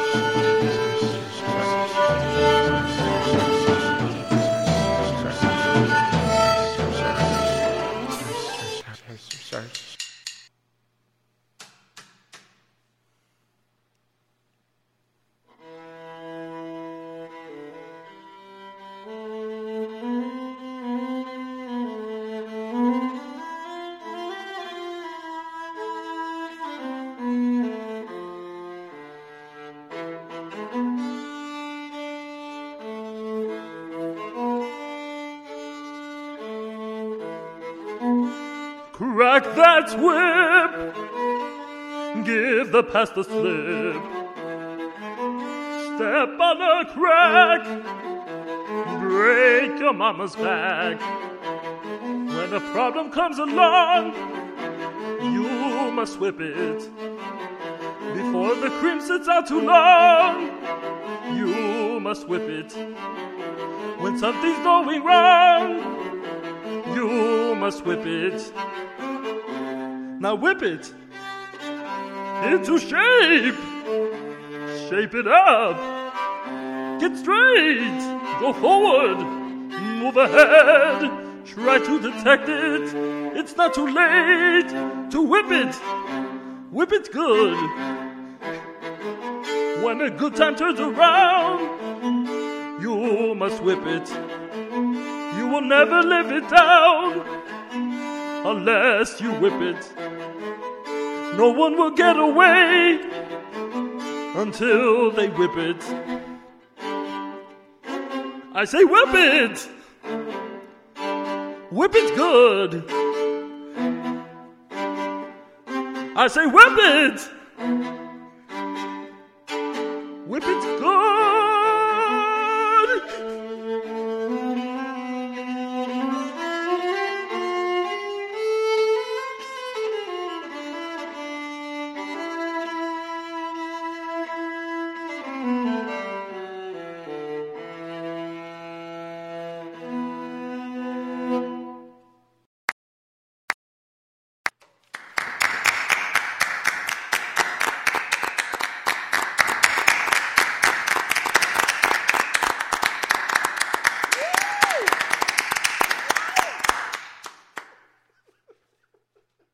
Crack that whip, give the past a slip. Step on a crack, break your mama's back. When a problem comes along, you must whip it. Before the cream sits out too long, you must whip it. When something's going wrong, you must whip it. Now whip it into shape. Shape it up. Get straight. Go forward. Move ahead. Try to detect it. It's not too late to whip it. Whip it good. When a good time turns around, you must whip it. You will never live it down unless you whip it. No one will get away until they whip it. I say whip it! Whip it good! I say whip it!